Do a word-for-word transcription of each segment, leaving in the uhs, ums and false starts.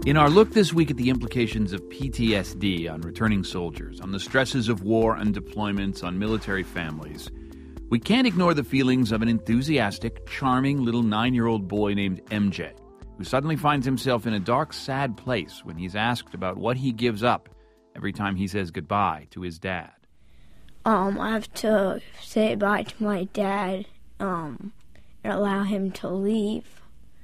In our look this week at the implications of P T S D on returning soldiers, on the stresses of war and deployments on military families, we can't ignore the feelings of an enthusiastic, charming little nine-year-old boy named M J, who suddenly finds himself in a dark, sad place when he's asked about what he gives up every time he says goodbye to his dad. Um, I have to say bye to my dad, um, and allow him to leave.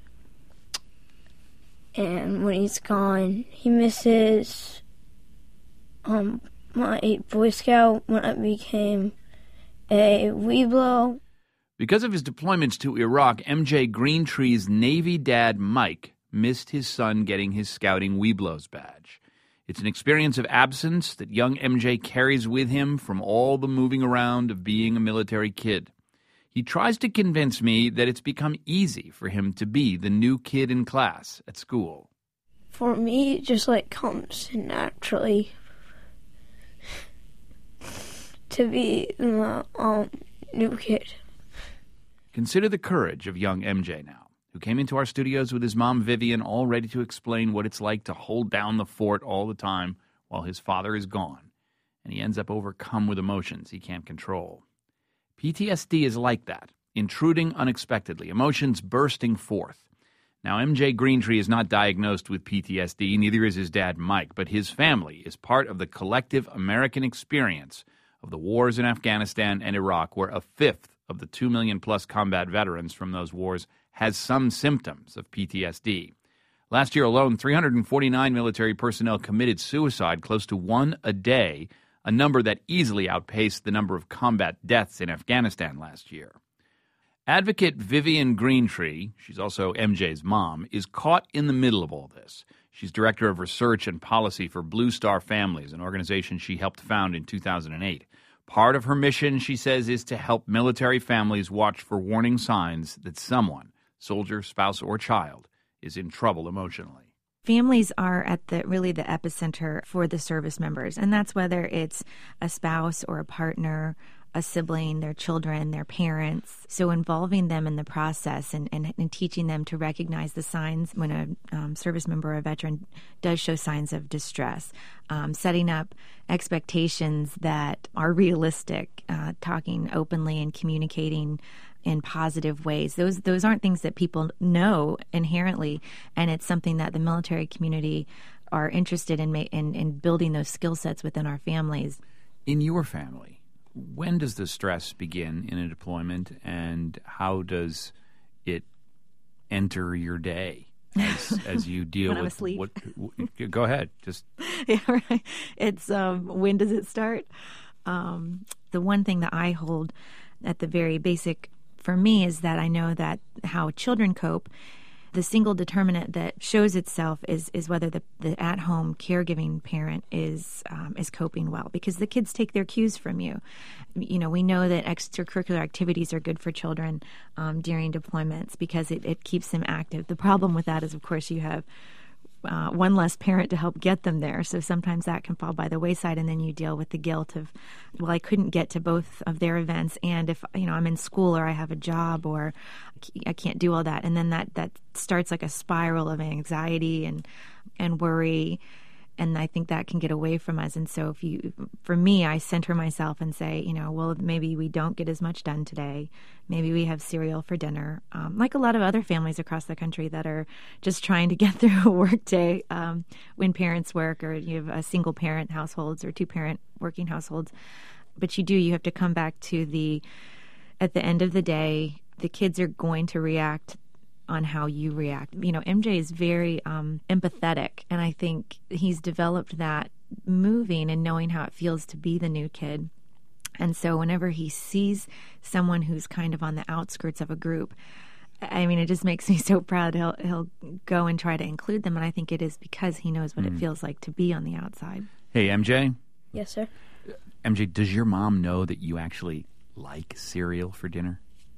And when he's gone, he misses um, my Boy Scout when I became a Weeblo. Because of his deployments to Iraq, M J Greentree's Navy dad, Mike, missed his son getting his Scouting Weeblos badge. It's an experience of absence that young M J carries with him from all the moving around of being a military kid. He tries to convince me that it's become easy for him to be the new kid in class at school. For me, it just like comes naturally to be the um, new kid. Consider the courage of young M J now, who came into our studios with his mom Vivian, all ready to explain what it's like to hold down the fort all the time while his father is gone, and he ends up overcome with emotions he can't control. P T S D is like that, intruding unexpectedly, emotions bursting forth. Now, M J Greentree is not diagnosed with P T S D, neither is his dad, Mike, but his family is part of the collective American experience of the wars in Afghanistan and Iraq, where a fifth of the two million plus combat veterans from those wars has some symptoms of P T S D. Last year alone, three hundred forty-nine military personnel committed suicide, close to one a day, a number that easily outpaced the number of combat deaths in Afghanistan last year. Advocate Vivian Greentree, she's also M J's mom, is caught in the middle of all this. She's director of research and policy for Blue Star Families, an organization she helped found in two thousand eight. Part of her mission, she says, is to help military families watch for warning signs that someone, soldier, spouse, or child, is in trouble emotionally. Families are at the really the epicenter for the service members, and that's whether it's a spouse or a partner, a sibling, their children, their parents. So involving them in the process and, and, and teaching them to recognize the signs when a um, service member or a veteran does show signs of distress, um, setting up expectations that are realistic, uh, talking openly and communicating in positive ways. Those those aren't things that people know inherently, and it's something that the military community are interested in, ma- in, in building those skill sets within our families. In your family, when does the stress begin in a deployment, and how does it enter your day as, as you deal when with I'm asleep. What, what, go ahead. Just yeah, right. It's um, when does it start? Um, the one thing that I hold at the very basic for me is that I know that how children cope, the single determinant that shows itself is is whether the, the at-home caregiving parent is um, is coping well, because the kids take their cues from you. You know, we know that extracurricular activities are good for children um, during deployments because it, it keeps them active. The problem with that is, of course, you have Uh, one less parent to help get them there. So sometimes that can fall by the wayside, and then you deal with the guilt of, well, I couldn't get to both of their events, and if, you know, I'm in school or I have a job or I can't do all that. And then that, that starts like a spiral of anxiety and, and worry. And I think that can get away from us. And so if you, for me, I center myself and say, you know, well, maybe we don't get as much done today. Maybe we have cereal for dinner, um, like a lot of other families across the country that are just trying to get through a work day um, when parents work, or you have a single parent households or two parent working households. But you do, you have to come back to the, at the end of the day, the kids are going to react on how you react. You know, M J is very um, empathetic, and I think he's developed that moving and knowing how it feels to be the new kid. And so whenever he sees someone who's kind of on the outskirts of a group, I mean, it just makes me so proud. He'll he'll go and try to include them, and I think it is because he knows what mm. it feels like to be on the outside. Hey, M J? Yes, sir? M J, does your mom know that you actually like cereal for dinner?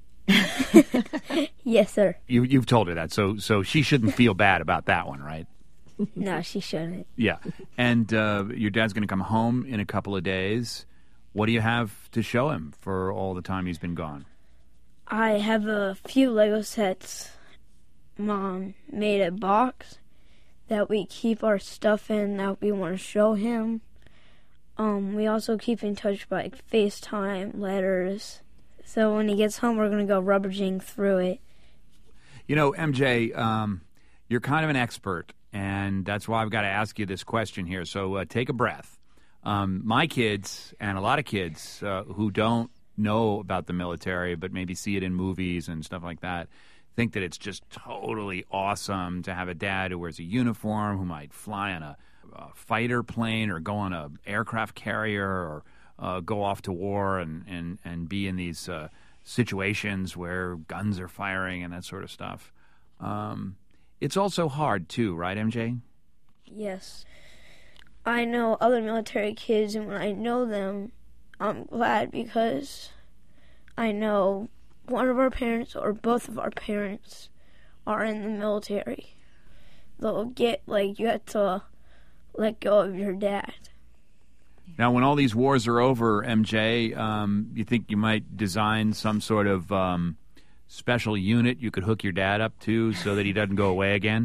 Yes, sir. You, you've told her that, so so she shouldn't feel bad about that one, right? No, she shouldn't. Yeah. And uh, your dad's going to come home in a couple of days. What do you have to show him for all the time he's been gone? I have a few Lego sets. Mom made a box that we keep our stuff in that we want to show him. Um, we also keep in touch by like, FaceTime, letters. So when he gets home, we're going to go rummaging through it. You know, M J, um, you're kind of an expert, and that's why I've got to ask you this question here. So uh, take a breath. Um, my kids and a lot of kids uh, who don't know about the military but maybe see it in movies and stuff like that think that it's just totally awesome to have a dad who wears a uniform, who might fly on a, a fighter plane or go on an aircraft carrier or uh, go off to war and, and, and be in these uh, situations where guns are firing and that sort of stuff. Um, it's also hard too, right, M J? Yes. I know other military kids, and when I know them, I'm glad because I know one of our parents or both of our parents are in the military. They'll get, like, you have to let go of your dad. Now, when all these wars are over, M J, um, you think you might design some sort of um, special unit you could hook your dad up to so that he doesn't go away again?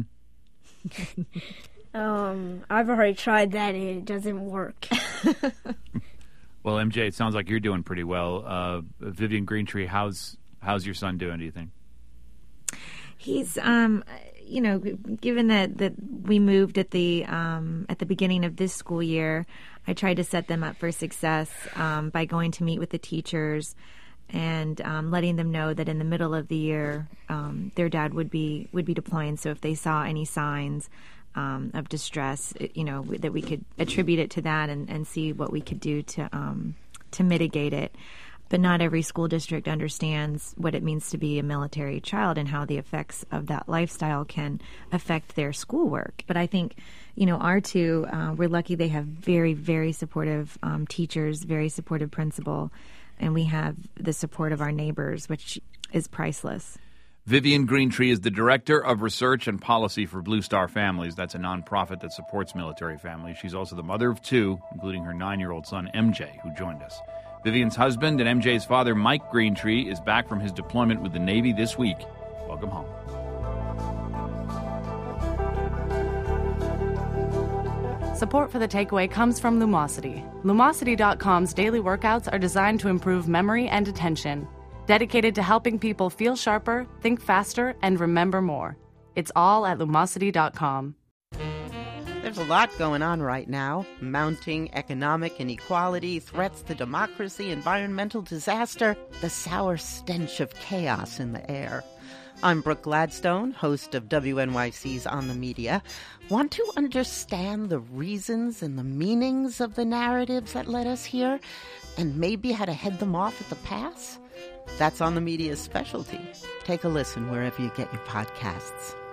Um, I've already tried that and it doesn't work. Well, M J, it sounds like you're doing pretty well. Uh, Vivian Greentree, how's how's your son doing, do you think? He's, um, you know, given that, that we moved at the um, at the beginning of this school year, I tried to set them up for success um, by going to meet with the teachers and um, letting them know that in the middle of the year, um, their dad would be would be deploying. So if they saw any signs Um, of distress, you know, that we could attribute it to that and, and see what we could do to um, to mitigate it. But not every school district understands what it means to be a military child and how the effects of that lifestyle can affect their schoolwork. But I think, you know, our two, uh, we're lucky they have very, very supportive um, teachers, very supportive principal, and we have the support of our neighbors, which is priceless. Vivian Greentree is the Director of Research and Policy for Blue Star Families. That's a nonprofit that supports military families. She's also the mother of two, including her nine-year-old son, M J, who joined us. Vivian's husband and M J's father, Mike Greentree, is back from his deployment with the Navy this week. Welcome home. Support for The Takeaway comes from Lumosity. Lumosity dot com's daily workouts are designed to improve memory and attention. Dedicated to helping people feel sharper, think faster, and remember more. It's all at Lumosity dot com. There's a lot going on right now. Mounting economic inequality, threats to democracy, environmental disaster, the sour stench of chaos in the air. I'm Brooke Gladstone, host of W N Y C's On the Media. Want to understand the reasons and the meanings of the narratives that led us here, and maybe how to head them off at the pass? That's On the Media's specialty. Take a listen wherever you get your podcasts.